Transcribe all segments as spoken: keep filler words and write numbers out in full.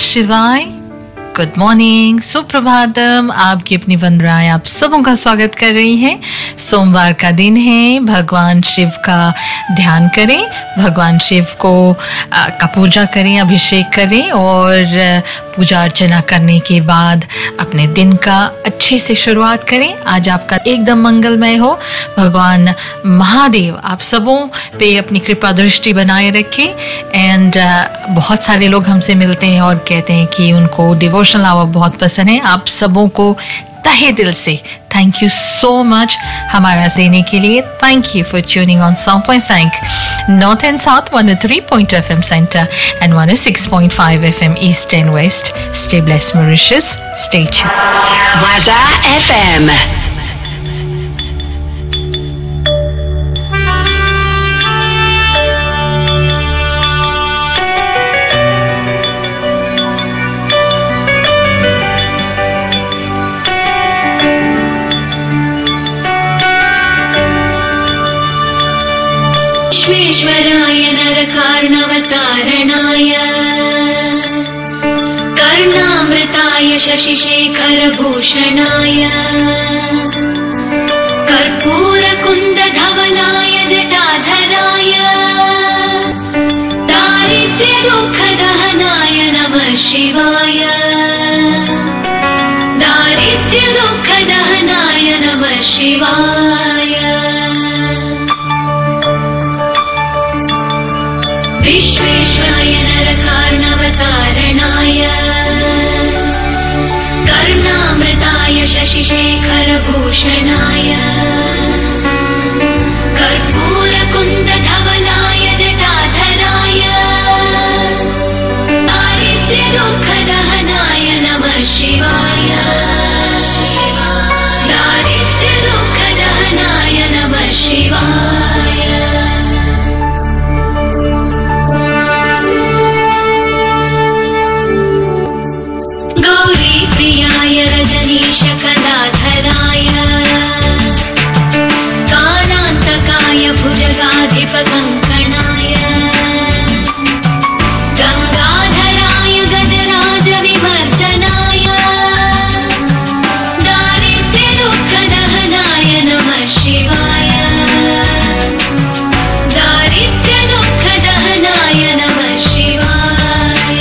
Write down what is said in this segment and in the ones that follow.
शिवाय, good morning, Suprabhatam. आपकी अपनी वंदनाएं आप सबों का स्वागत कर रही हैं। सोमवार का दिन है, भगवान शिव का ध्यान करें, भगवान शिव को आ, का पूजा करें, अभिषेक करें और पूजा अर्चना करने के बाद अपने दिन का अच्छी से शुरुआत करें। आज आपका एकदम मंगलमय हो। भगवान महादेव आप सबों पे अपनी कृपा दृष्टि बनाए रखें। एंड uh, बहुत सारे लोग हमसे मिलते हैं और कहते हैं कि उनको डिवोशनल आवर बहुत पसंद है। आप सबों को तहे दिल से थैंक यू सो मच हमारा देने के लिए। Thank you for tuning on सौ point five north and south, one O three point F M centre and one O six point five F M east and west. Stay blessed Mauritius, stay tuned. Waza F M. विश्वेश्वराय नरकार्णवतारणाय कर्णामृताय शशिशेखरभूषणाय कर्पूरकुन्दधवलाय जटाधराय दारिद्र्यदुःखदहनाय नमः शिवाय। दारिद्र्यदुःखदहनाय नमः शिवाय। विश्वेश्वराय नरकार्णवतारणाय कर्णामृताय शशिशेखरभूषणाय कर्पूरकुन्दधवलाय जटाधराय दारिद्र्यदुःखदहनाय नमः शिवाय। दारिद्र्यदुःखदहनाय नमः शिवाय। प्रियाय रजनीशकलाधराय कालान्तकाय भुजगाधिपकङ्कणाय गङ्गाधराय गजराजविवर्धनाय दारिद्र्यदुःखदहनाय नमः शिवाय। दारिद्र्यदुःखदहनाय नमः शिवाय।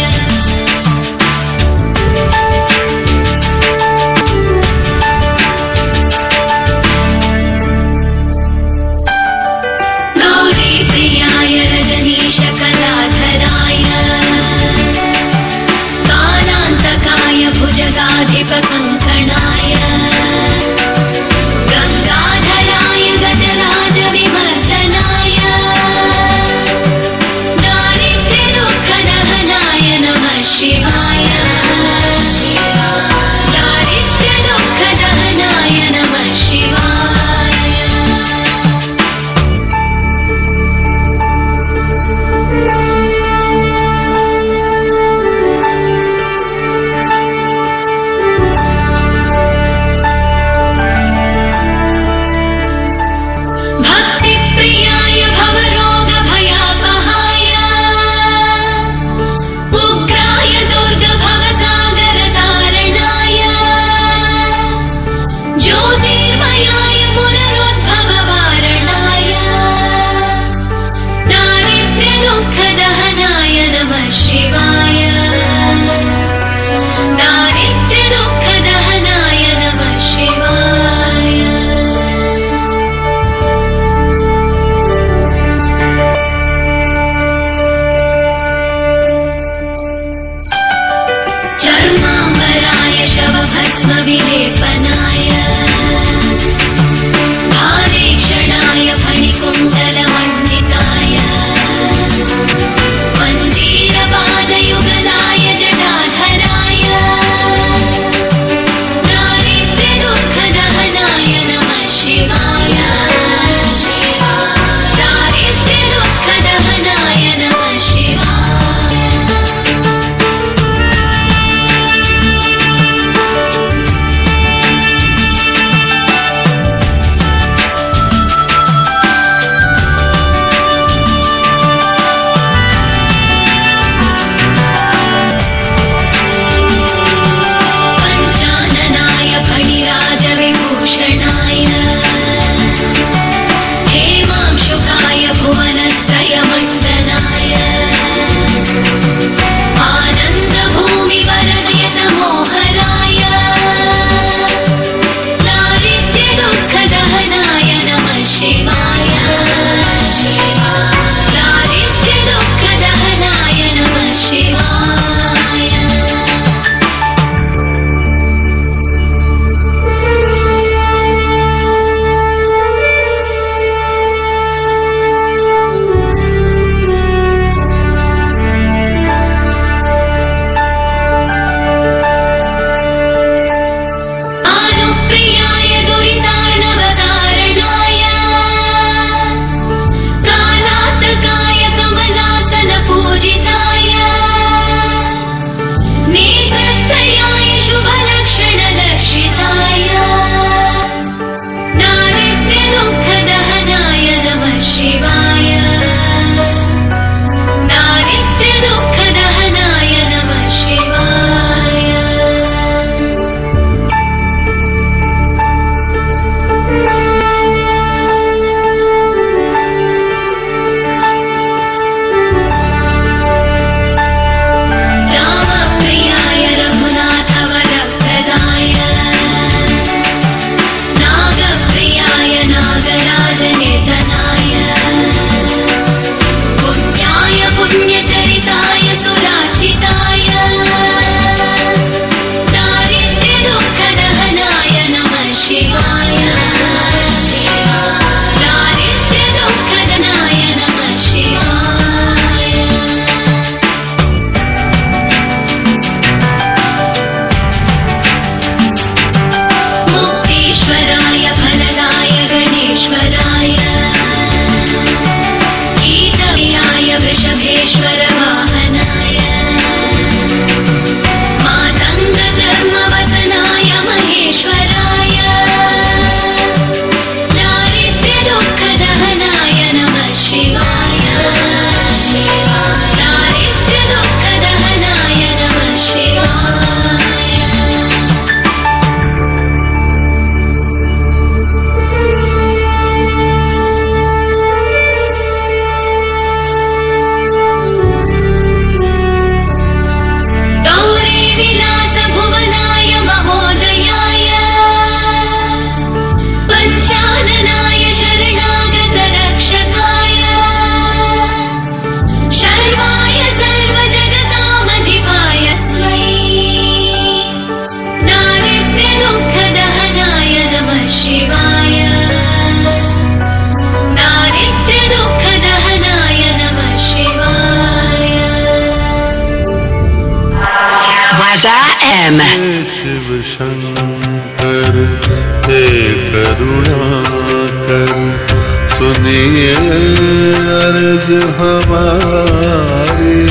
एम। शिव शंकर हे करुणाकर सुनिए अर्ज हमारी।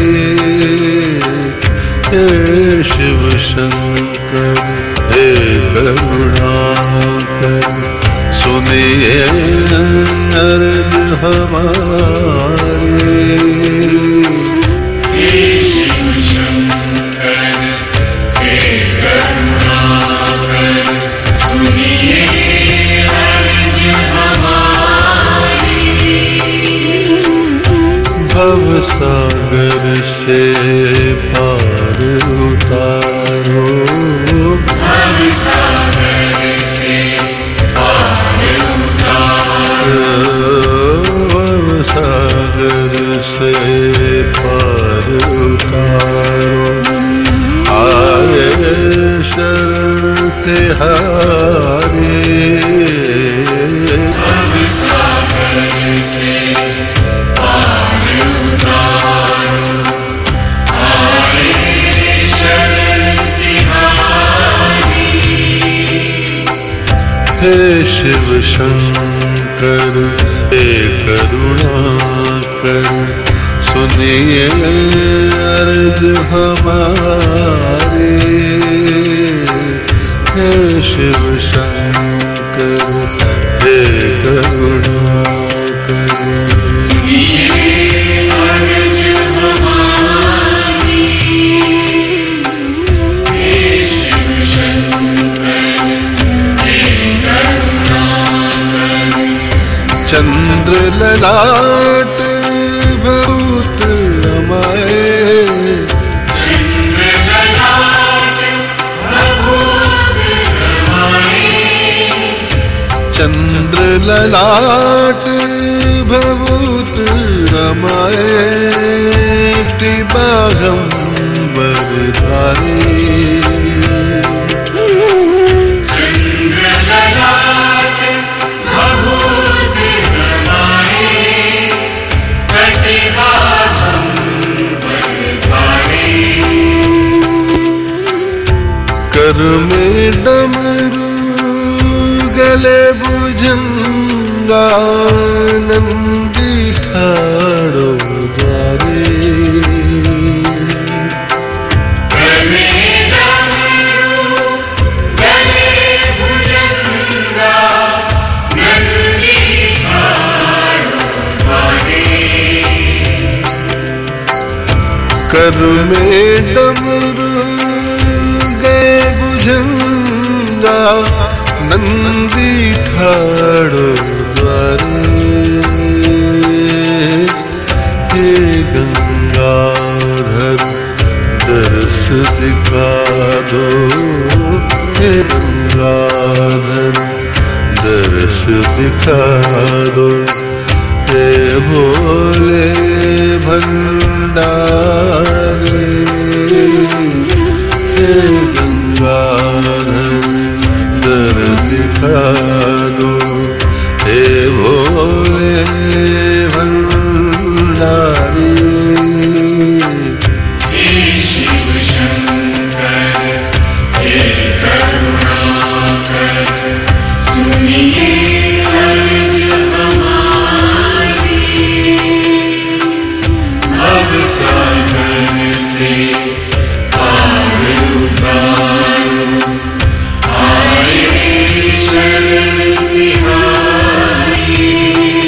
हे शिव शंकर हे करुणाकर सुनिए अर्ज हमारी। हे शिव शंकर हे करुणाकर सुनिए अर्ज हमारी। भव सागर से पार उतारो, भव सागर से पार उतारो, भव सागर से पार उतारो। आए शरण तिहारी, भव सागर से पार उतारो, आए शरण तिहारी। हे शिव शंकर हे करुणाकर सुनिए अर्ज हमारी। हे शिव शंकर हे करुणाकर सुनिए अर्ज हमारी। हे शिव शंकर हे करुणाकर चंद्र ललाट बहुत रमाए, चंद्र ललाट बहुत रमाए, चंद्र ललाट बहुत रमाए। बागंबर धारी, चंद्र ललाट बहुत रमाए, कटिबागंबर धारी। कर में डमरू गले भुजंगा नंदी ठाड़ो द्वारे। गले डमरू गले भुजंगा नंदी ठाड़ो द्वारे। कर में डमरू गए भुजंगा नंदी ठाड़ो द्वारे। हे गंगाधर दर्श दिखा दो, हे गंगाधर दर्श दिखा दो। हे भोले भंडारी, हे गंगाधर दर दिखा दो। हे भोले भंडारी, हे शिव शंकर हे करुणाकर सुनिए अर्ज हमारी। भव सागर से पार उतारो, आए शरण तिहारी।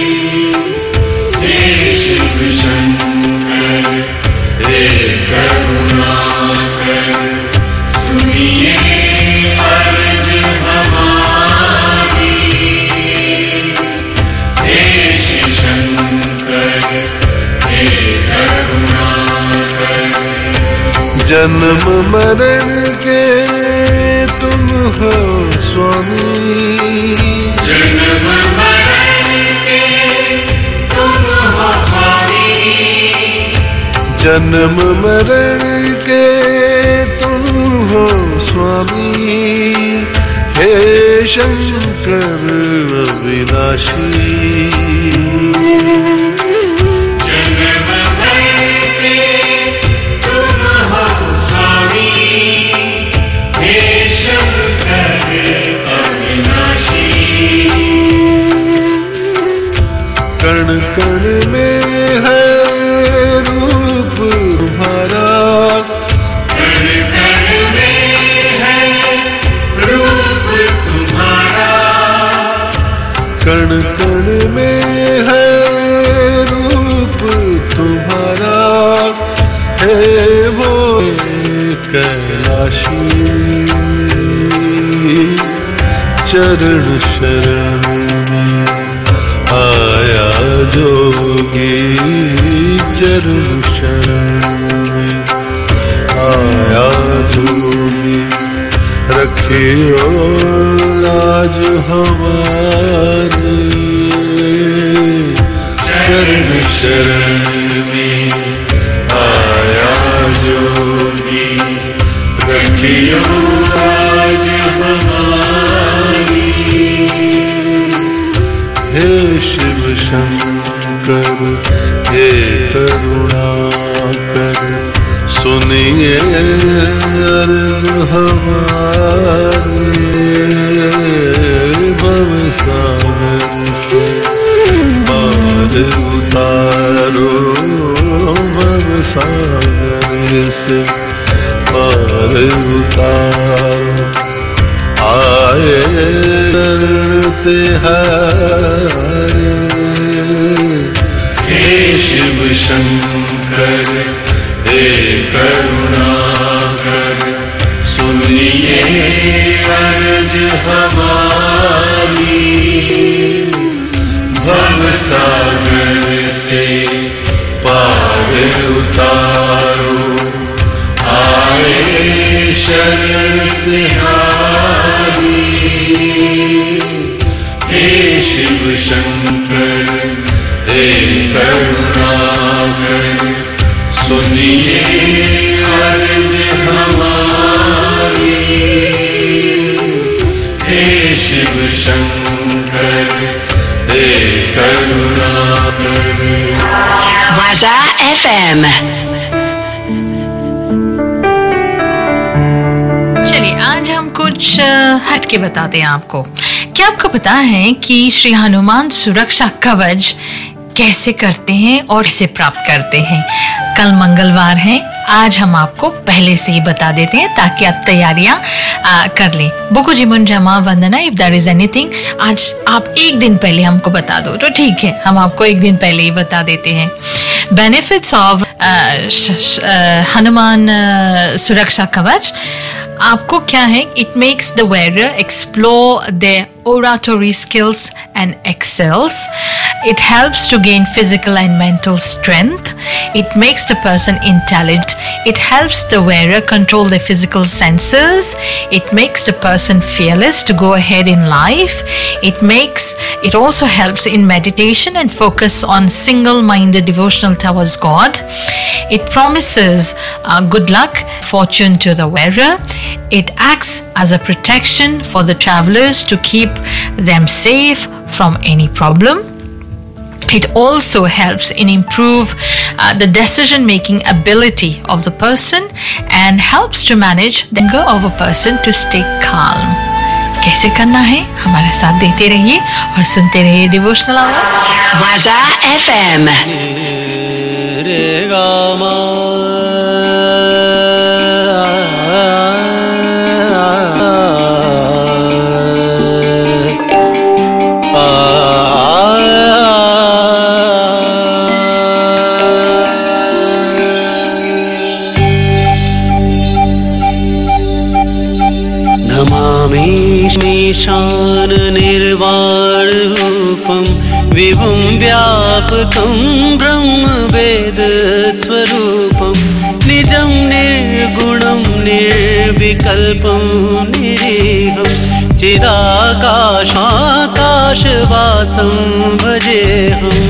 हे शिव शंकर हे करुणाकर सुनिए अर्ज हमारी। हे शिव शंकर हे करुणाकर जन्म मरण के तुम हो स्वामी। जन्म मरण के तुम हो स्वामी। जन्म मरण के तुम हो स्वामी। हे शंकर अविनाशी, जन्म मरण के तुम हो स्वामी। कण कण में है रूप तुम्हारा, कण कण में है रूप तुम्हारा, कण कण में है रूप तुम्हारा, हे वो कैलाशी चरण शरण में आया जोगी, चरण शरण में आया जोगी, रखियो लाज हमारी, चरण शरण में आया जोगी, रखियो लाज हमारी। हे शिव शंकर हे करुणाकर, सुनिए अर्ज हमारी, भव सागर से पार उतारो, भव सागर से पार उतारो, आए करते हरे। हे शिव शंकर हे करुणाकर, सुनिए अर्ज हमारी, भव सागर से पार उतारो, आए शरण तिहारी। हे शिव शंकर हे करुणाकर, सुनिए अर्ज हमारी, हे शिव शंकर हे करुणाकर। Waza F M। चलिए आज हम कुछ हट के बताते हैं आपको। क्या आपको पता है कि श्री हनुमान सुरक्षा कवच कैसे करते हैं और इसे प्राप्त करते हैं? कल मंगलवार है, आज हम आपको पहले से ही बता देते हैं ताकि आप तैयारियां कर लें। बुकु जिमुन जमा वंदना, इफ देयर इज एनीथिंग, आज आप एक दिन पहले हमको बता दो तो ठीक है, हम आपको एक दिन पहले ही बता देते हैं। बेनिफिट्स ऑफ हनुमान सुरक्षा कवच आपको क्या है? It makes the wearer explore their oratory skills and excels. It helps to gain physical and mental strength. It makes the person intelligent. It helps the wearer control their physical senses. It makes the person fearless to go ahead in life. It makes it also helps in meditation and focus on single-minded devotional towards God. It promises uh, good luck, fortune to the wearer. It acts as a protection for the travelers to keep them safe from any problem. It also helps in improve uh, the decision-making ability of the person and helps to manage the anger of a person to stay calm. कैसे करना है? हमारे साथ देते रहिए और सुनते रहिए devotional hour Waza F M। रे गा मा ईशान निर्वाण रूपम विभुं व्यापकं ब्रह्म वेद स्वरूपम निजं निर्गुणं निर्विकल्पं निरीहं चिदाकाशाकाशवासं भजेऽहं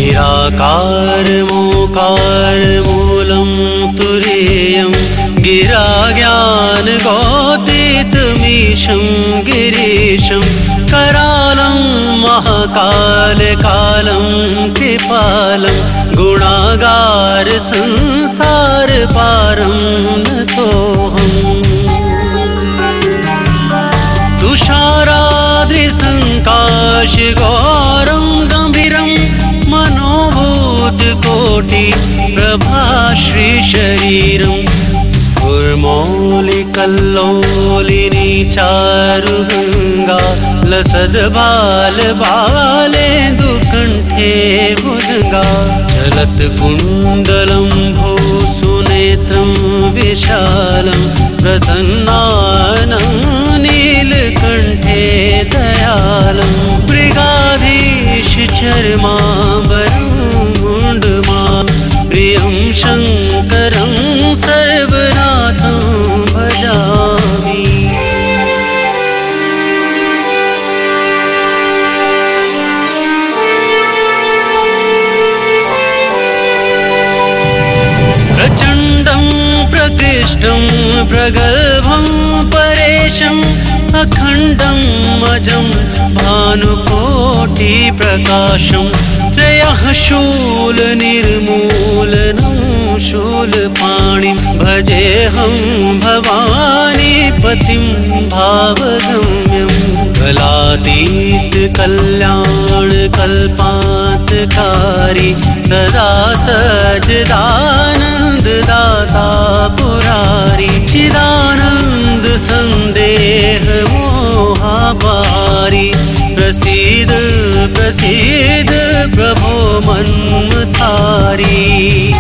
निराकारमोकार मूलं तुरीयं गिरा ज्ञान गौतीतमीशं गिरीशं करालं महाकालकालं कृपालं गुणागार संसार पारं नतोऽहम् तुषाराद्रिसङ्काशगौरं गम्भीरं शरीरं स्फुर्मौलिकल्लोलिनी चारुगङ्गा लसद्बालबालेन्दुकण्ठे भुजङ्गा चलत्कुण्डलं भूसुनेत्रं विशालं प्रसन्नानं नीलकण्ठे दयालं मृगाधीश चर्माम्बरं मुण्डमा प्रियं शङ्करं सर्वनाथं भजामि। प्रचण्डं प्रकृष्टं प्रगल्भं परेशम् अखण्डम् अजं भानुकोटिप्रकाशं त्रयः शूलनिर्मूलनं शूलपाणिं भजेऽहं भवानीपतिं भावगम्यं कलातीतकल्याणकल्पान्तकारी सदा सच्चिदानन्ददाता पुरारी चिदानन्द सन्देह मोहापारी प्रसीद प्रसीद प्रभो मन्मथारी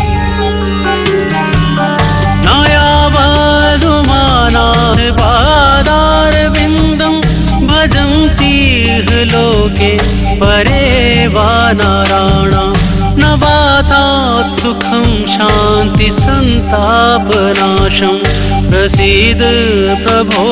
नायावधुमानाथ पादारविन्दं भजन्तीह लोके परे वा नारायणा न वातात् सुखं शान्ति संतापनाशं प्रसीद प्रभो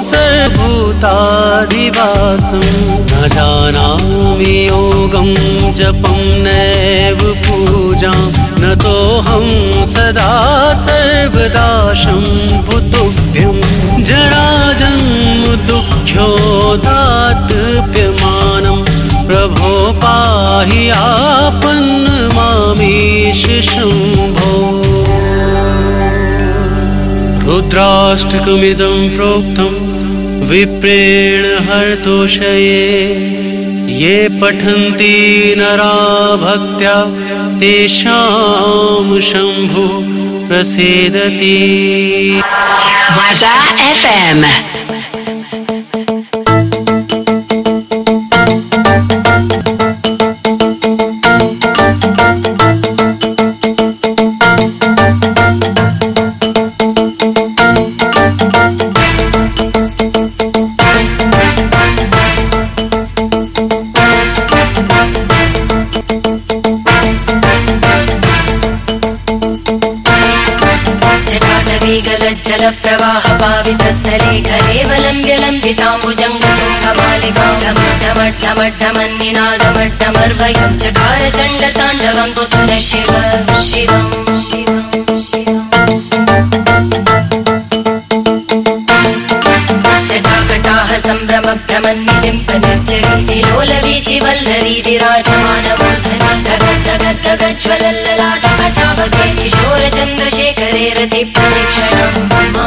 सर्वभूताधिवासं न जानामि योगं जपं नैव पूजां न तोऽहं सदा सर्वदा शम्भुतुभ्यं जराजन्म दुःख्योदात्प्यमानं प्रभो पाहि आपन्नमामीश शम्भो। रुद्राष्टकमिदं प्रोक्तं विप्रेण हर्तोषये ये पठन्ति नरा भक्त्या तेषां शम्भु प्रसीदति। Waza F M. प्रवाह पावितस्थले खलेवलम्ब्य लम्बिताम्बुजङ्गतुङ्गमालिकां ढमड्ढमड्ढमन्निनादमड्ढमर्वयं चकार चण्डताण्डवं तुतुर शिव शिवं शिवं शिवं जटाकटाह सम्भ्रमभ्रमन्निलिम्प निर्जरी विलोलवीचि वल्लरी विराजमानमूर्धनि धगद्धगद्धगज्ज्वलल्ललाटकटावके किशोरचन्द्रशेखरे रतिप्रदक्षिणं मम।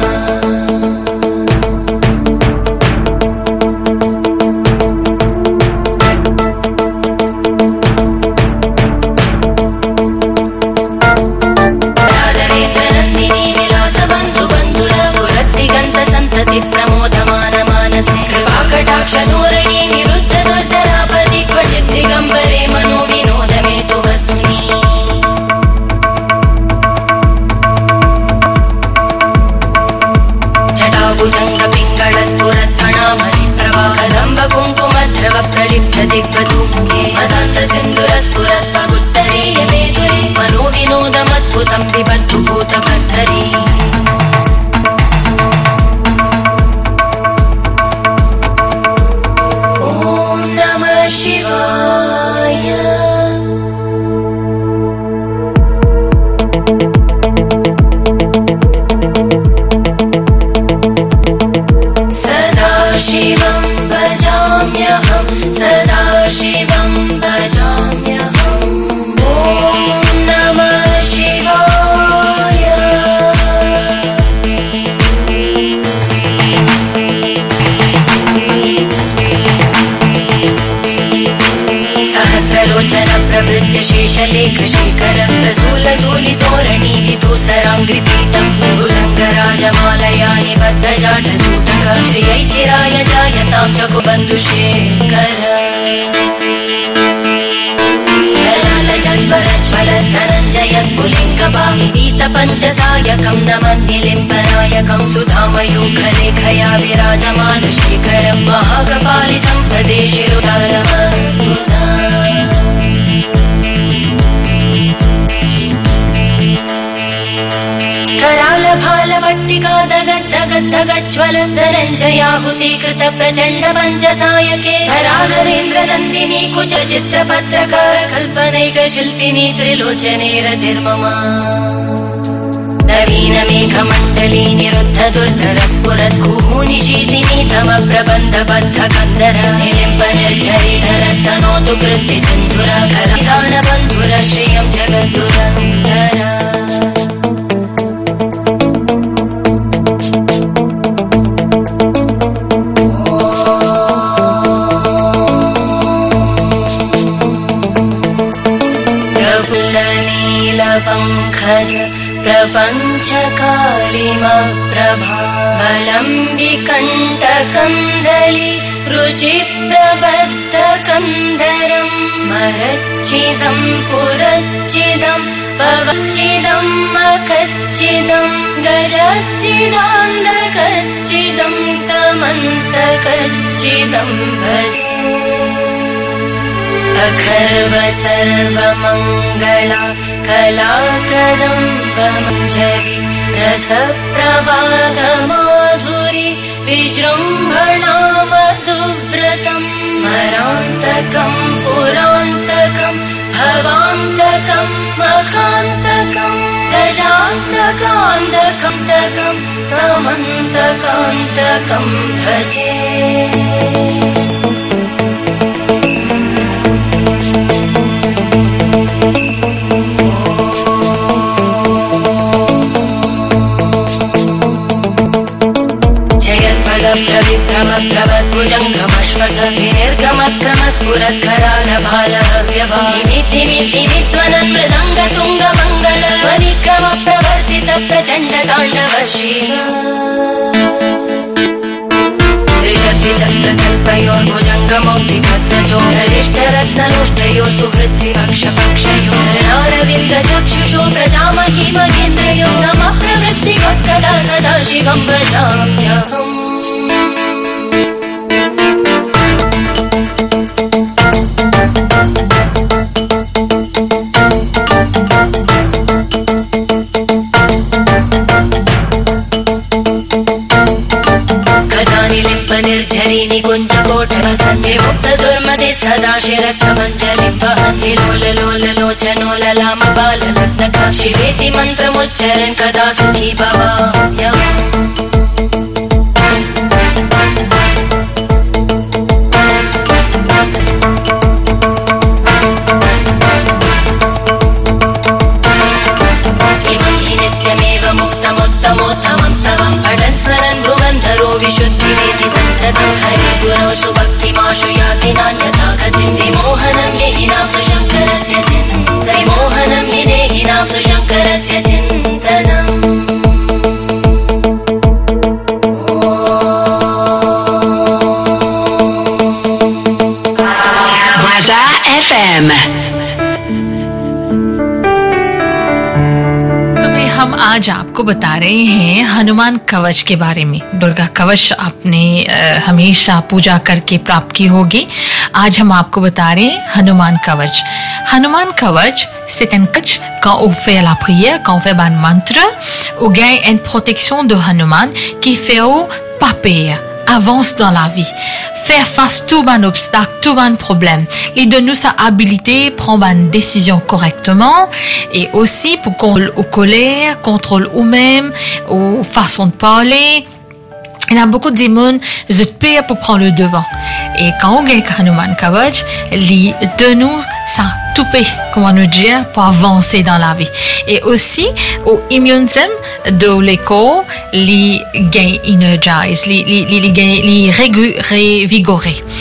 राधरेन्द्रनन्दिनी विलासबन्धु बन्धुरा स्फुरद्दिगन्तसन्तति प्रमोदमानमानसे कृपाकटाक्षधोरणी निरुद्ध दुर्धरापदि क्वचित् दिगम्बरे मनो विनोदमे तु वस्तुनि। जटाभुजङ्गपिङ्गळस्फुरत्कणामणिप्रवाहदम्ब कुङ्कुमद्रव प्रलिप्त दिग्वधूमुखे मदान्तसिन्धुरस्फुरत्पगुत्तरीय मेदुरे मनो विनोदमद्भुतं बिभर्तु भूतकर्धरी। ॐ नमः शिवाय। सदा शिवं भजाम्यहं सदा शिवं भजाम्यहम्। ॐ नमः शिवाय। सहस्र लोचन प्रभृत्य शेषलेख शेखर प्रसूल धूलि तोरणी विदूसराङ्घ्रिपीठ भुजङ्गराजमालया निबद्ध जाट चूटक श्रियै चिराय जायतां जगुबन्धुशेखर ज्वलद्धनञ्जय स्फुलिङ्गभाविदीत पञ्चसायकं नमन्निलिम्बनायकं सुधामयूखलेखया विराजमान शेखरं महाकपालि सम्पदे शिरोदारमस्तुता करालभालवट्टिका दगद् दगद् दगद् ज्वलद्धनञ्जयाहुति कृत प्रचण्ड पञ्चसायके धराधरेन्द्र नन्दिनी कुच चित्रपत्रकार कल्पनैक शिल्पिनी त्रिलोचने रतिर्ममा नवीन मेघमण्डली निरुद्ध दुर्धर स्फुरत् कुहूनिशीतिनी तम प्रबन्ध बद्ध कन्दर निलिम्ब निर्झरीधर स्तनोतु कृत्ति सिन्धुर खलधान बन्धुर श्रियं जगद्दुरन्धर पंखज प्रपञ्चकालिमप्रभावलम्बिकण्टकन्दली रुचिप्रबद्धकन्धरं स्मरच्चिदं पुरच्चिदं पवच्चिदं मखच्चिदं गजच्चिदान्धकच्चिदं तमन्तकच्चिदं भजे अखर्व सर्वमङ्गला कला कदम्बमञ्जरी रसप्रवाहमाधुरी विजृम्भणा मधुव्रतं स्मरान्तकं पुरान्तकं भवान्तकं मखान्तकं गजान्तकान्तकं तकं तमन्तकान्तकं भजे प्रविक्रम प्रवद्भुजङ्गमश्वस विनिर्गमक्रमस्फुरत्करालभालव्यवाहिमितिमितिमित्वनन् मृदङ्ग तुङ्गमङ्गल परिक्रम प्रवर्तित प्रचण्ड ताण्डव शिव त्रिशक्तिचक्रकल्पयोर्भुजङ्गमौक्तिकसजो गरिष्ठरत्नलोष्टयोः सुहृद्विपक्षपक्षयोः धरणारविन्दचक्षुषो प्रजामहि महेन्द्रयो समप्रवृत्तिवक्कदा सदा शिवं भजाम्यहम् निर्मुक्तदुर्मदे सदा शिरस्तमञ्जलिं वहन्ति लोल लोल लोचनो ललाम बाललग्नका शिवेति मन्त्रमुच्चरन् कदा सुखी भवाम्यहम् किमं हि नित्यमेव मुक्तमुत्तमोत्तमं स्तवं पठन् स्मरन् भ्रुवन्धरो विशुद्धिमेति सन्ततं हरि गुरौ सुभक्तिमाशु याति नान्यथा गतिं विमोहनं देहिनां सुशङ्करस्य चिन्तनं विमोहनं हि देहिनां सुशङ्करस्य चिन्तनम् Waza F M. हम आज आपको बता रहे हैं हनुमान कवच के बारे में। दुर्गा कवच आपने हमेशा पूजा करके प्राप्त की होगी। आज हम आपको बता रहे हैं हनुमान कवच। हनुमान कवच, c'est un kavach quand on fait la prière, quand on fait un mantra, on gagne une protection de Hanuman qui fait pas peur, avance dans la vie, faire face à tout un obstacle, tout un problème. Il donne nous sa habilité, prendre une décision correctement et aussi pour contrôler aux colères, contrôle nous-mêmes, aux façons de parler. Il y a beaucoup de démons, je te paye pour prendre le devant. Et quand on gagne Hanuman Kavach, il donne nous ça tout paye, comment nous dire, pour avancer dans la vie. Et aussi, au immune system de l'écho, il gagne energize, il gagne, il revigoré.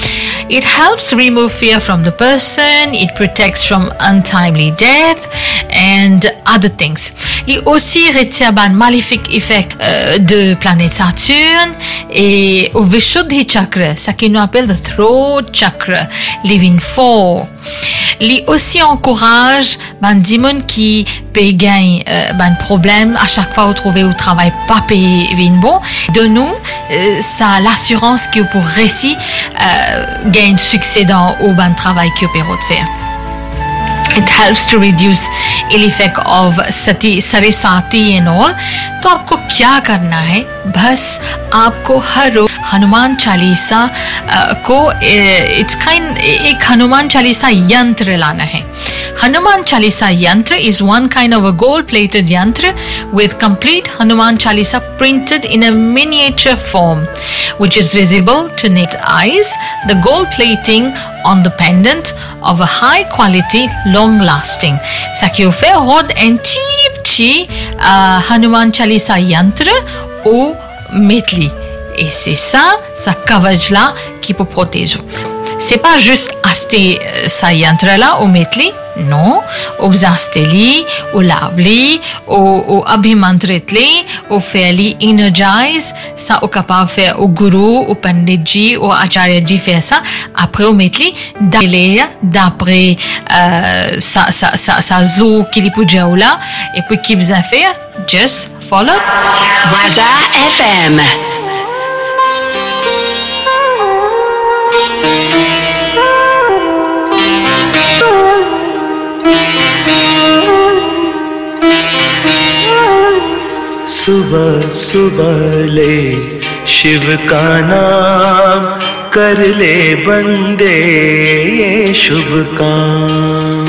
It helps remove fear from the person. It protects from untimely death and other things. Il aussi retient ban maléfique effet euh, de planète Saturne et au Vishuddhi chakra, ça qui nous appelle the throat chakra, living four. Il aussi encourage ban dimon qui peut gagner euh, ban problème à chaque fois où trouver au travail pas payé vin bon. De nous, euh, ça l'assurance que pour réussir euh, gagner succès dans au ban travail que peut faire. It helps to reduce ill effect of sati sarisati and all. तो आपको क्या करना है? बस आपको हर रोज हनुमान चालीसा को it's kind एक हनुमान चालीसा यंत्र लाना है. Hanuman Chalisa yantra is one kind of a gold-plated yantra with complete Hanuman Chalisa printed in a miniature form, which is visible to naked eyes. The gold plating on the pendant of a high quality, long-lasting. Sakyo fe hod en cheap chi Hanuman Chalisa yantra ou metli. Et c'est ça, ça kavaj là qui peut protéger. C'est pas juste acheter sa yantra là ou metli. Non, ou zasteli, ou lavli, ou, ou abhimantritli, ou fairly energize, ça ou capable faire au guru, au panditji, ou acharya ji fait ça, après ou metli, d'aller, d'après, euh, sa, sa, sa, sa zo qui li puja ou là, et puis qui vous a fait, just follow. Waza F M. सुबह सुबह ले शिव का नाम कर ले बंदे ये शुभ काम.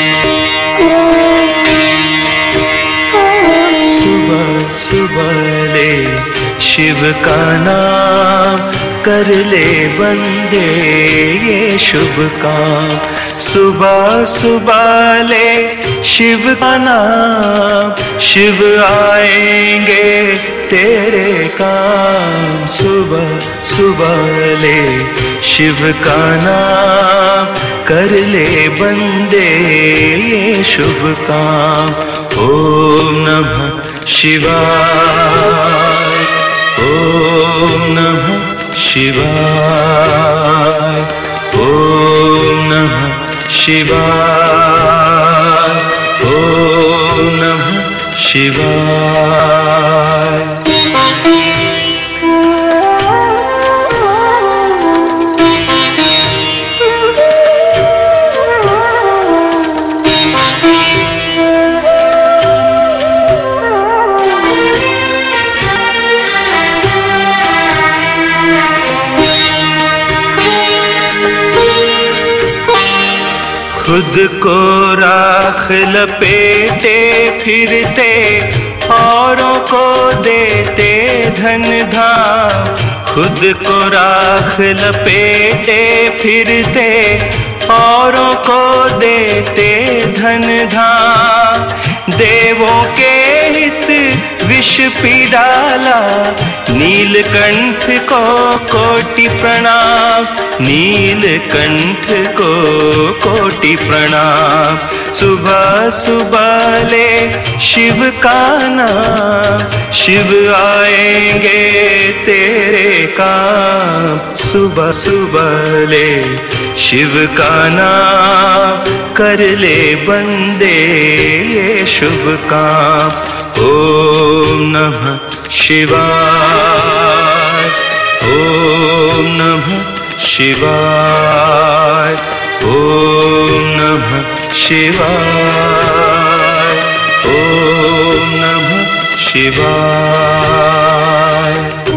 सुबह सुबह ले शिव का नाम कर ले बंदे ये शुभ काम. सुबह सुबह ले शिव का नाम शिव आएंगे तेरे काम. सुबह सुबह ले शिव का नाम कर ले बंदे ये शुभ काम. ओम नमः शिवाय, ओम नमः शिवाय, ओम नमः शिवाय, ओम नमः शिवाय. खुद को राख लपेटे फिरते औरों को देते धन धाम. खुद को राख लपेटे फिरते औरों को देते धन धाम. देवों के हित विष पी डाला नीलकंठ को कोटि प्रणाम. नीलकंठ को कोटि प्रणाम. सुबह सुबह ले शिव का नाम शिव आएंगे तेरे काम. सुबह सुबह ले शिव का नाम कर ले बंदे ये शुभ काम. ओम नमः शिवाय, ओम नमः शिवाय, ओम नमः शिवाय, ओम नमः शिवाय.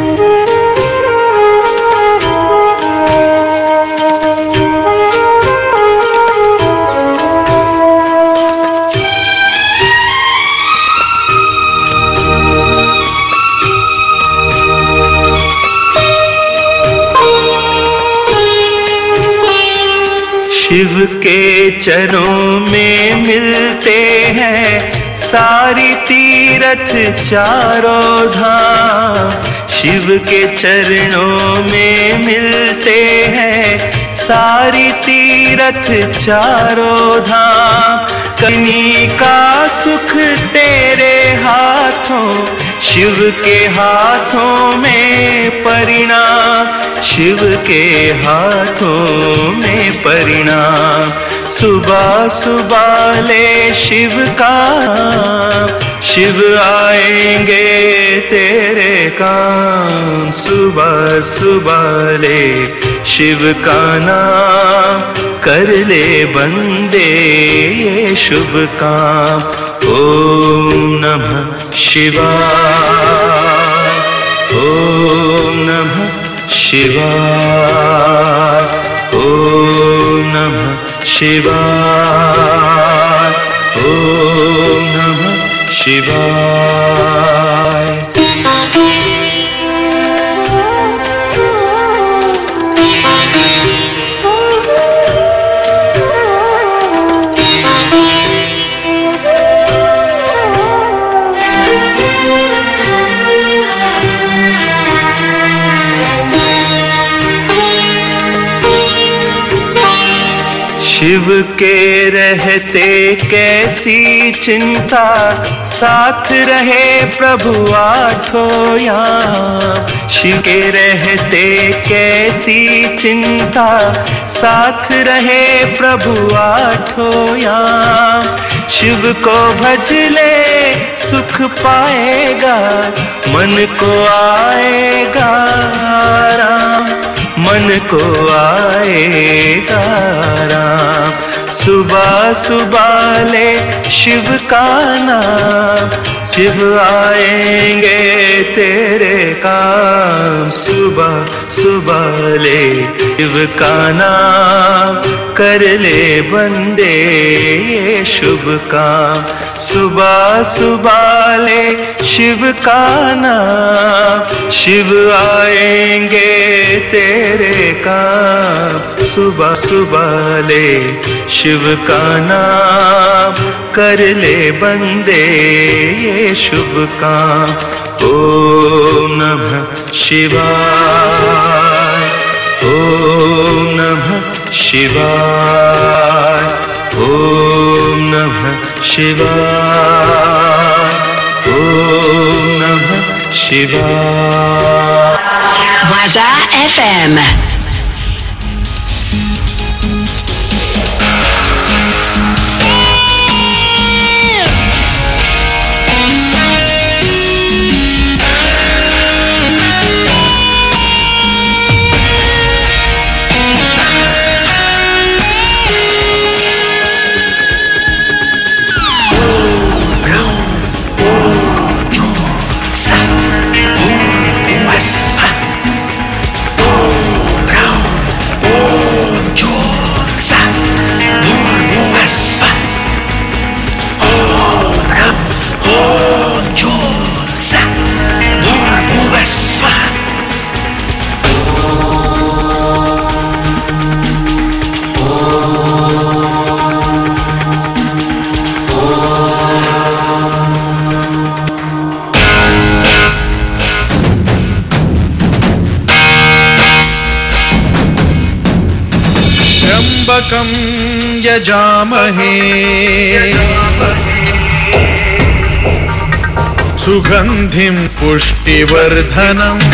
शिव के चरणों में मिलते हैं सारी तीरथ चारों धाम. शिव के चरणों में मिलते हैं सारी तीरथ चारों धाम। कहीं का सुख तेरे हाथों, शिव के हाथों में परिणाम, शिव के हाथों में परिणाम। सुबह सुबह ले शिव का, शिव आएंगे तेरे काम। सुबह सुबह ले शिव का नाम, कर ले बंदे ये शुभ काम। ओम नमः शिवाय, ओम नमः शिवाय, ओम नमः शिवाय, ओम नमः शिवाय। शिव के रहते कैसी चिंता, साथ रहे प्रभु आठों याम। शिव के रहते कैसी चिंता, साथ रहे प्रभु आठों याम। शिव को भज ले सुख पाएगा, मन को आएगा आराम, मन को आएगा राम। सुबह सुबह ले शिव का नाम, शिव आएंगे तेरे काम। सुबह सुबह ले शिव का नाम, कर ले बंदे ये शुभ काम। सुबह सुबह ले शिव का नाम, शिव आएंगे तेरे काम। सुबह सुबह ले शिव का नाम, कर ले बंदे ये शुभ काम। ओम नमः शिवाय, ओम नमः शिवाय, ओम नमः शिवाय, ओम नमः शिवाय। Waza F M. त्र्यंबकं यजामहे सुगंधिं पुष्टिवर्धनम्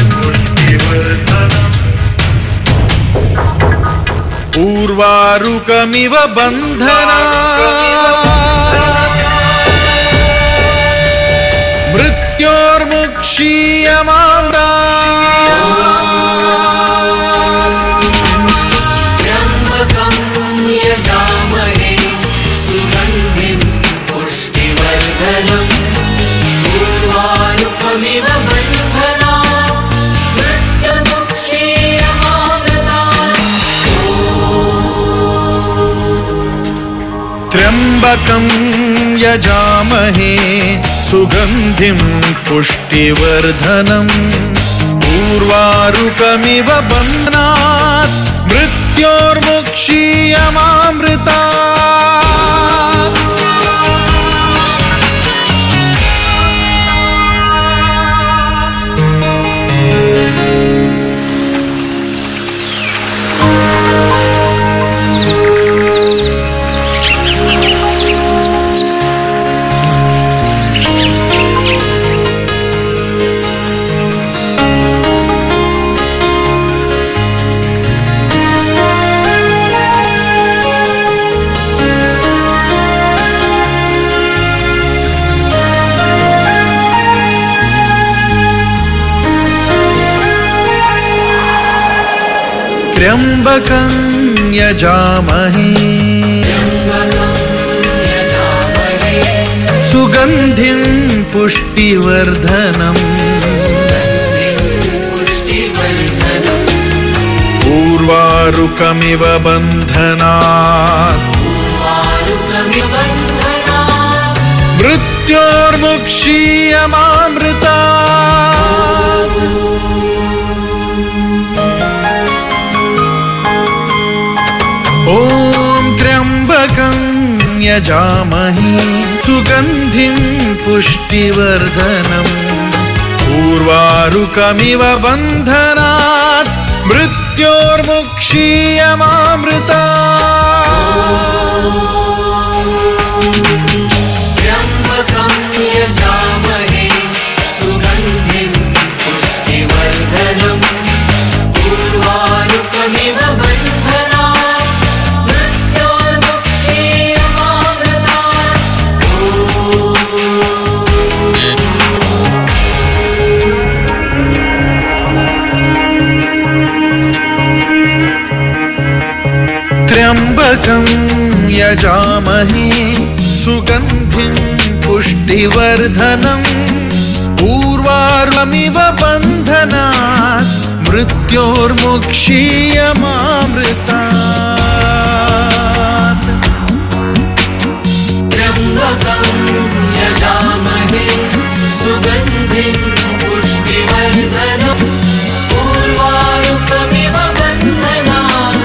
उर्वारुकमिव बन्धनात् मृत्योर्मुक्षीयमामृतात्। त्र्यंबकं यजामहे सुगंधिं पुष्टिवर्धनम् उर्वारुकमिव बन्धनात् मृत्योर्मुक्षीयमामृतात्। त्र्यंबकं यजामहे सुगंधिं पुष्टिवर्धनम् उर्वारुकमिव बन्धनात् मृत्योर्मुक्षीयमामृतात् ॐ त्र्यंबकं यजामहे सुगंधिं पुष्टिवर्धनम् उर्वारुकमिव बन्धनात् मृत्योर्मुक्षीयमामृतात् त्र्यंबकं यजामहे सुगंधिं पुष्टिवर्धनम् उर्वारुकमिव बन्धनात् त्र्यंबकं यजामहे सुगंधिं पुष्टिवर्धनम् उर्वारुकमिव बन्धनात् मृत्योर्मुक्षीयमामृतात् त्र्यंबकं यजामहे सुगंधिं पुष्टिवर्धनम् उर्वारुकमिव बन्धनात्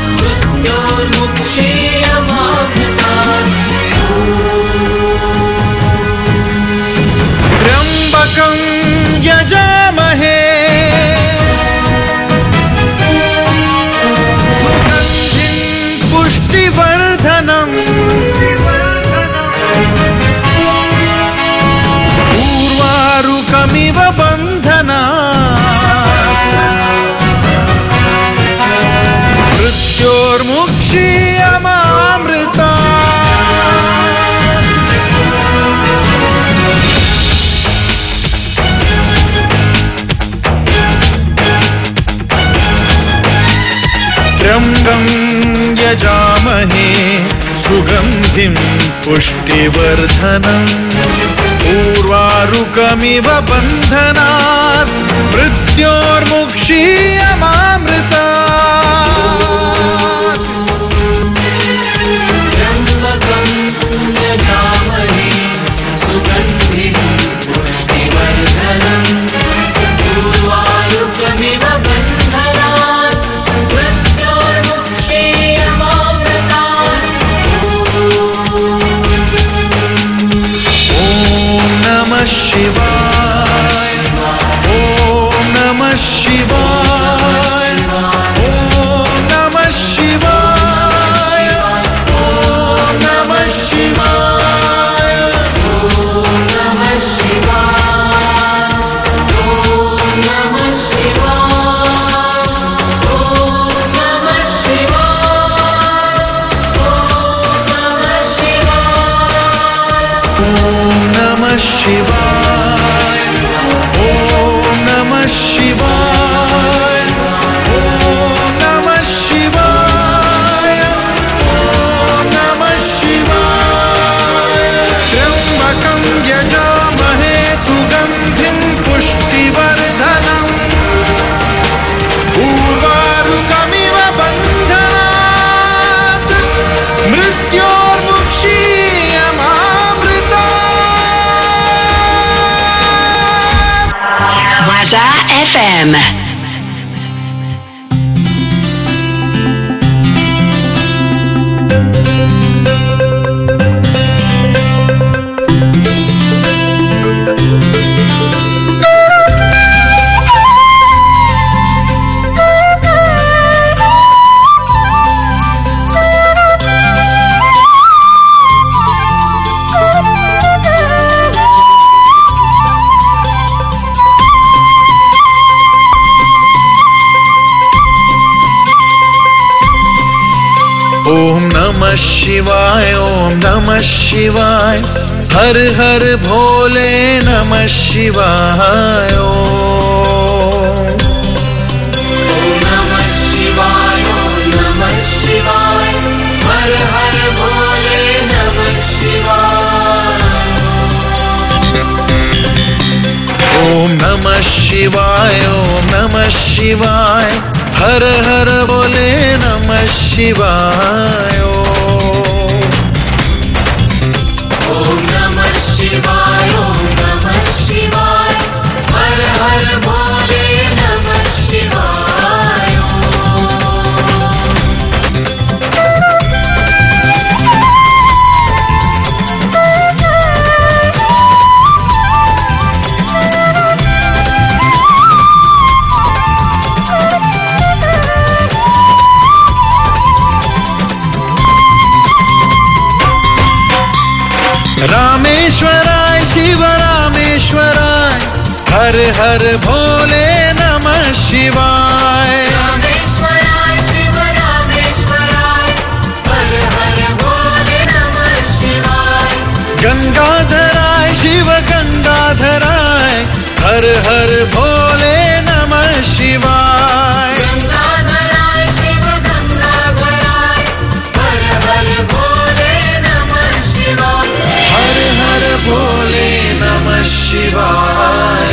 मृत्योर्मुक्षीयमामृतात् त्र्यंबकं यजामहे सुगंधिं पुष्टिवर्धनम् उर्वारुकमिव बन्धनात् मृत्योर्मुक्षीयमामृतात् त्र्यंबकं यजामहे सुगंधिं पुष्टिवर्धनम् उर्वारुकमिव बन्धनात् मृत्योर्मुक्षीयमामृतात् त्र्यंबकं यजामहे सुगंधिं पुष्टिवर्धनम् उर्वारुकमिव बन्धनात् मृत्योर्मुक्षीयमामृतात् शिवाय ओम नमः शिवाय ओम नमः शिवाय ओम नमः शिवाय ओम नमः शिवाय ओम नमः शिवाय ओम नमः शिवाय ओम नमः शिवाय ओम नमः शिवाय ओम नमः शिवाय ओम नमः शिवाय त्र्यंबकं यजामहे सुगंधिं पुष्टिवर्धनम् उर्वारुकमिव बन्धनात् मृत्योर्मुक्षीयमामृतात् Waza F M. ओम नमः शिवाय ओम नमः शिवाय हर हर भोले नमः शिवाय ओम नमः शिवाय ओम नमः शिवाय ओम नमः शिवाय हर हर बोले नमः शिवाय ओम नमः शिवाय ओम नमः शिवाय हर हर बोले नमः शिवाय रामेश्वराय शिव रामेश्वराय हर हर भोले नमः शिवाय रामेश्वराय शिव रामेश्वराय हर हर भोले नमः शिवाय गंगाधराय शिव गंगाधराय हर हर भोले नमः शिवाय गंगाधराय शिव गंगाधराय हर हर भोले नमः शिवाय हर हर भोले नमः शिवाय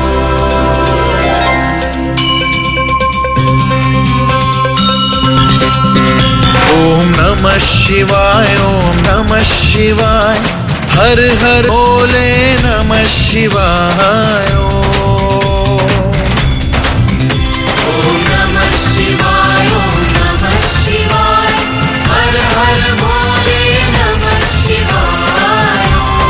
ओम नमः शिवाय ओम नमः शिवाय हर हर भोले नमः शिवाय ओम नमः शिवाय ओम नमः शिवाय हर हर भोले नमः शिवाय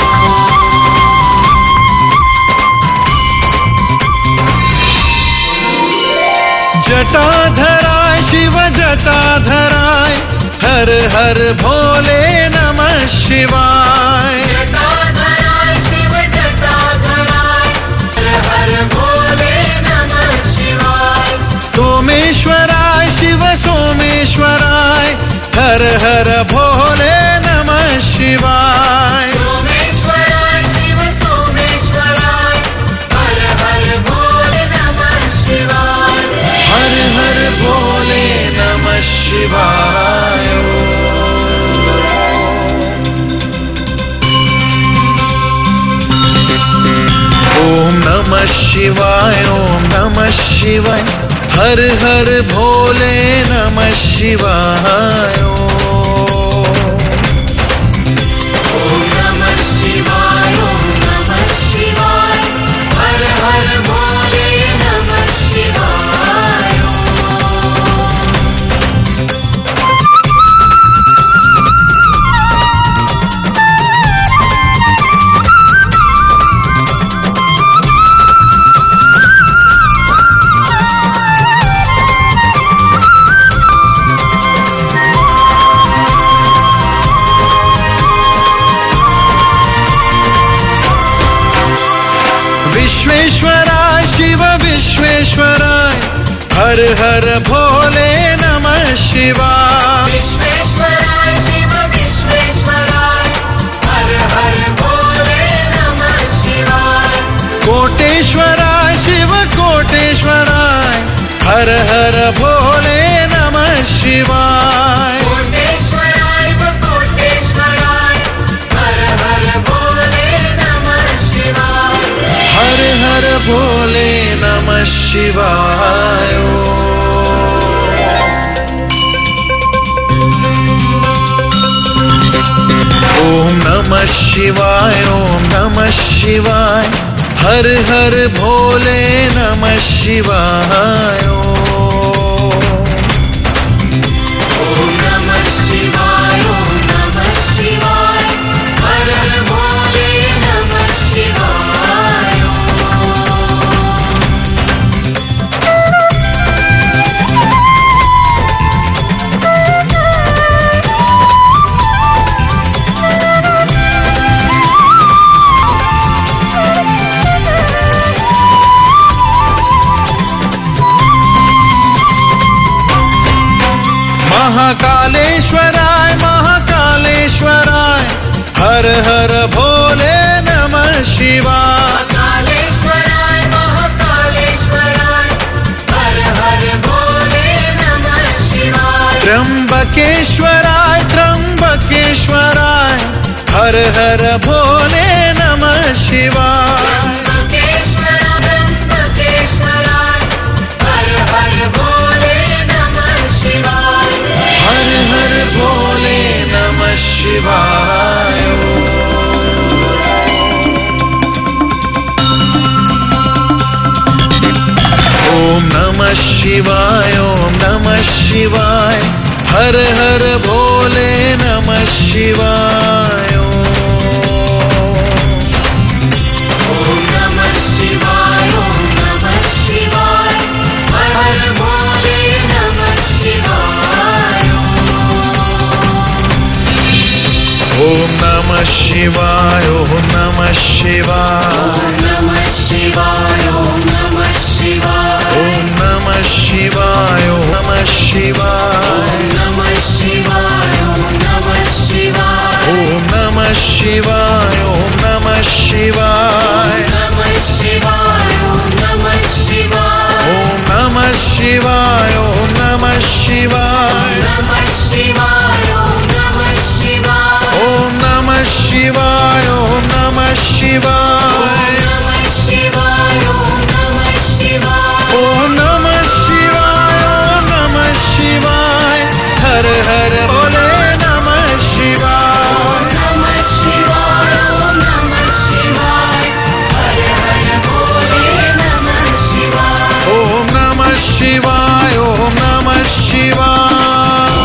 जटाधराय शिव जटाधराय हर हर भोले नमः शिवाय जटाधराय शिव जटाधराय हर हर भोले नमः शिवाय सोमेश्वराय शिव सोमेश्वराय हर हर भोले नमः शिवाय सोमेश्वराय शिव सोमेश्वराय हर हर भोले नमः शिवाय हर हर भोले नमः शिवाय ओम नमः शिवाय ओम नमः शिवाय हर हर भोले नमः शिवाय ओम नमः शिवाय ओम नमः शिवाय हर हर भोले नमः शिवाय विश्वेश्वराय शिव विश्वेश्वराय हर हर भोले नमः शिवाय विश्वेश्वराय शिव विश्वेश्वराय हर हर भोले नमः शिवाय कोटेश्वराय शिव कोटेश्वराय हर हर भोले नमः शिवाय कोटेश्वराय व कोटेश्वराय हर हर भोले नमः शिवाय हर हर भोले नमः शिवाय ओम नमः शिवाय ओम नमः शिवाय हर हर भोले नमः शिवाय ओम नमः शिवाय ओम नमः शिवाय हर हर भोले नमः शिवाय महाकालेश्वराय महाकालेश्वराय हर हर भोले नमः शिवाय कालेश्वराय महाकालेश्वराय हर हर भोले नमः शिवाय त्र्यंबकेश्वराय त्र्यंबकेश्वराय हर हर भोले नमः शिवाय त्र्यंबकेश्वराय शिवाय ओम नमः शिवाय ओम नमः शिवाय हर हर भोले नमः शिवाय ओम नमः शिवाय ओम नमः शिवाय हर हर भोले नमः शिवाय ओम नमः शिवाय ओम नमः शिवाय नमः शिवाय ओम नमः शिवाय ओम नमः शिवाय ओम नमः शिवाय नमः शिवाय ओम नमः शिवाय ओम नमः शिवाय ओम नमः शिवाय नमः शिवाय ओम नमः शिवाय ओम नमः शिवाय ओम नमः शिवाय नमः शिवाय ओम नमः शिवाय ओम नमः शिवाय ओम नमः शिवाय नमः शिवाय ओम नमः शिवाय ओम नमः शिवाय ओम नमः शिवाय हर हर भोले नमः शिवाय नमः शिवाय ओम नमः शिवाय हर हर भोले नमः शिवाय ओम नमः शिवाय ओम नमः शिवाय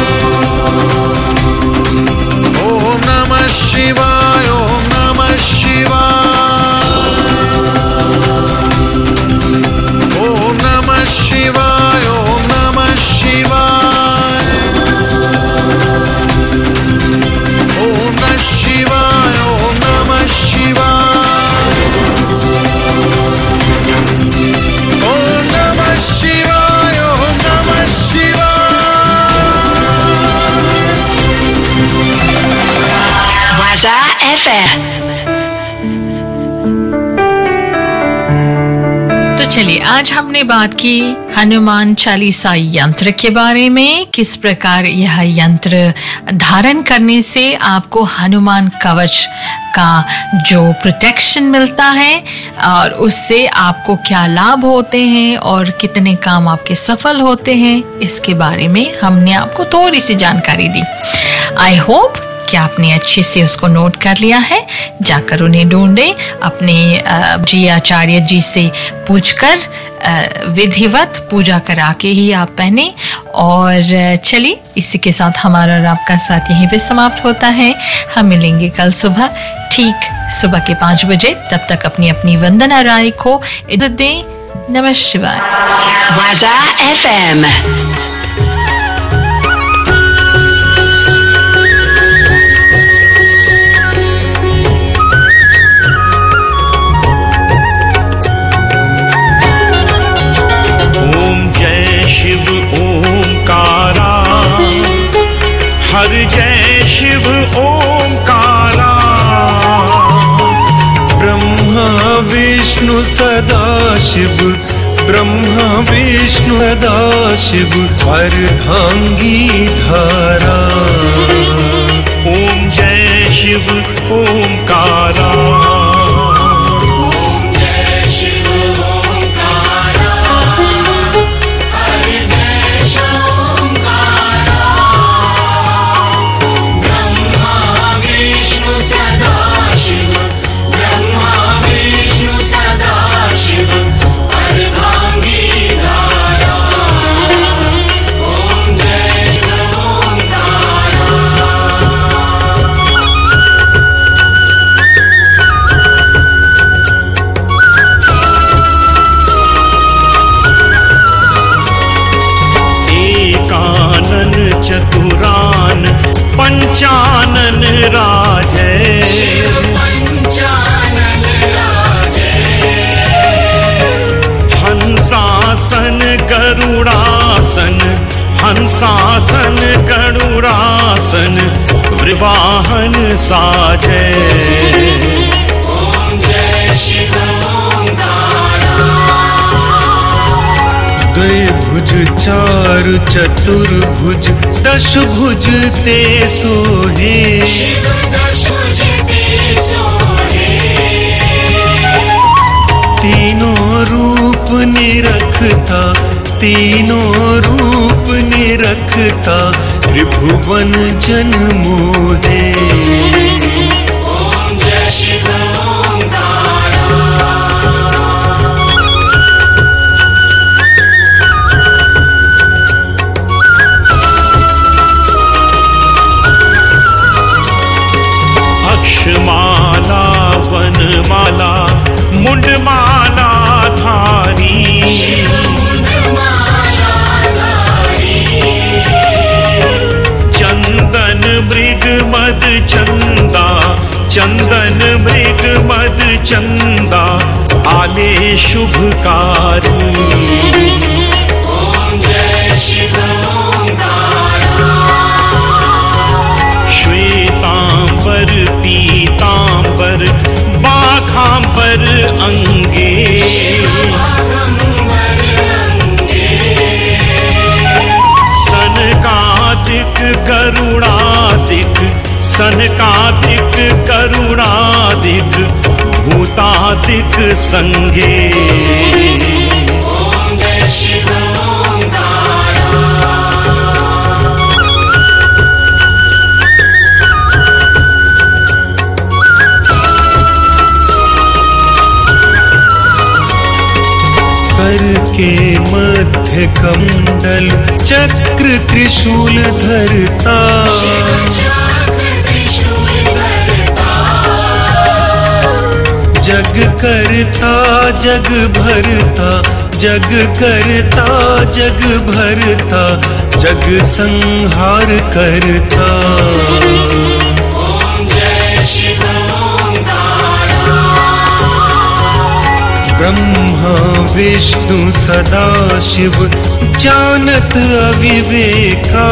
ओम नमः शिवाय ओम नमः शिवाय ओम नमः शिवाय ओम नमः शिवाय ओम नमः शिवाय ओम नमः शिवाय ओम नमः शिवाय ओम नमः शिवाय Waza F M. तो चलिए आज हमने बात की हनुमान चालीसा यंत्र के बारे में, किस प्रकार यह यंत्र धारण करने से आपको हनुमान कवच का जो प्रोटेक्शन मिलता है और उससे आपको क्या लाभ होते हैं और कितने काम आपके सफल होते हैं, इसके बारे में हमने आपको थोड़ी सी जानकारी दी। आई होप कि आपने अच्छे से उसको नोट कर लिया है। जाकर उन्हें ढूंढे, अपने जी आचार्य जी से पूछकर विधिवत पूजा करा के ही आप पहने। और चलिए इसी के साथ हमारा और आपका साथ यहीं पे समाप्त होता है। हम मिलेंगे कल सुबह ठीक सुबह के पाँच बजे। तब तक अपनी अपनी वंदना राय को इज्जत दें। नमः शिवाय। Waza F M. ओम जय शिव ओमकारा हर जय शिव ओमकारा ब्रह्मा विष्णु सदा शिव ब्रह्मा विष्णु सदा शिव अर्धांगी धारा ओम जय शिव ओमकारा चतुरान पंचानन राजै हंसासन गरुड़ासन हंसासन गरुड़ासन वृवाहन साजै द्विभुज चारु चतुर्भुज दश भुज ते सोहे तीनों रूप निरखता तीनों रूप निरखता त्रिभुवन जन मोहे। ओम जय शिव ओंकारा। अक्षमाला वनमाला मुंडमाला धारी, चंदन मृग मद चंदा, चंदन मृग मद चंदा आले शुभकारी। ओम जय शिव ओंकारा। श्वेतांबर पीतांबर बाघांबर अंगे, सनकादिक करुणादिक, सनकादिक करुणादिक भूतादिक संगे। ओम जय शिव ओंकारा। कर के मध्य कमंडल चक्र त्रिशूल धरता, जग करता जग भरता, जग करता जग भरता, जग संहार करता। ओम जय शिव ओंकारा। ब्रह्मा विष्णु सदा शिव जानत अविवेका,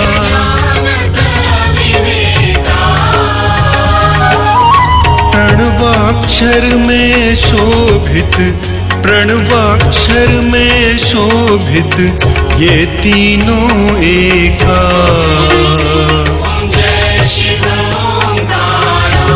प्रणवाक्षर में शोभित, प्रणवाक्षर में शोभित ये तीनों एका। ओम जय शिव ओंकारा।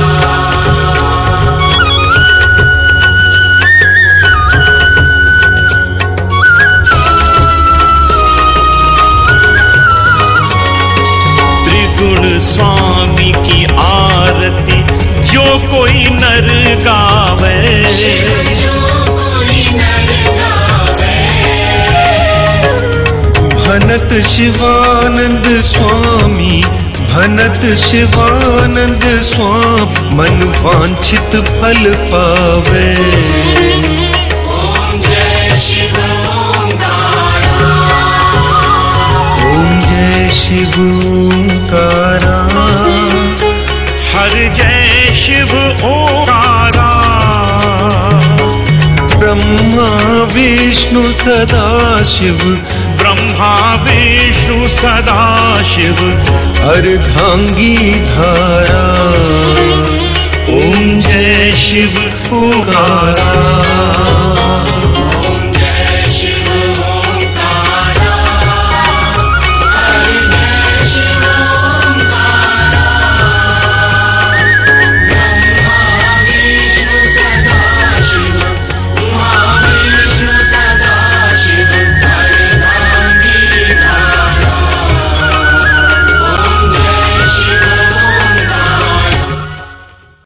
त्रिगुण स्वामी की आरती जो कोई नर गावे, भनत शिवानंद स्वामी, भनत शिवानंद स्वामी मन वांछित फल पावे। ओम जय शिव ओंकारा। ओम जय शिव ओंकारा। हर जय शिव ओंकारा। ब्रह्मा विष्णु सदा शिव, ब्रह्मा विष्णु सदा शिव अर्धांगी धारा। ओम जय शिव ओंकारा।